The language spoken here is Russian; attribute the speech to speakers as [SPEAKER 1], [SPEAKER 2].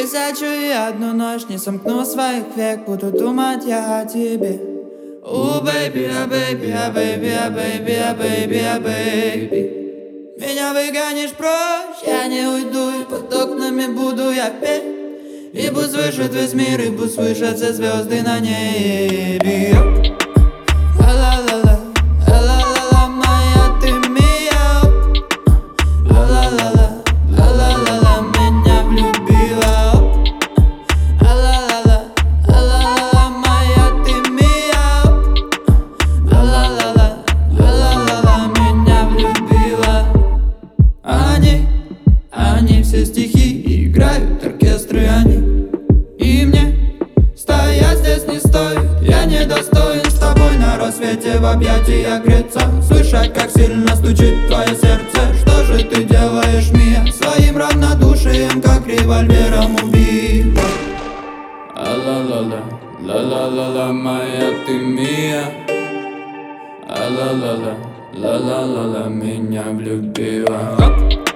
[SPEAKER 1] 1001 ночь не сомкну своих век, буду думать я о тебе. О, бэйби, а бэйби, а бэйби, а бэйби, а бэйби, а бэйби. Меня выгонишь прочь, я не уйду, и под окнами буду я петь. И пусть слышит весь мир, и пусть слышат все звезды на небе. Ла-ла-ла-ла, ла-ла-ла-ла, моя ты мия. Ла-ла-ла-ла, ла-ла-ла-ла, меня влюбила. Ла-ла-ла-ла, ла-ла-ла-ла, моя ты мия. Ла-ла-ла-ла, ла-ла-ла-ла, меня влюбила. Они все стихи играют, оркестры они. И мне стоять здесь не стоит, я недостоин с тобой на рассвете в объятиях греться. Слышать, как сильно стучит твое сердце. Что же ты делаешь, Мия, своим равнодушием, как револьвером убива? А-ла-ла-ла, ла-ла-ла-ла, моя ты Мия. А-ла-ла-ла, ла-ла-ла-ла, меня влюбила.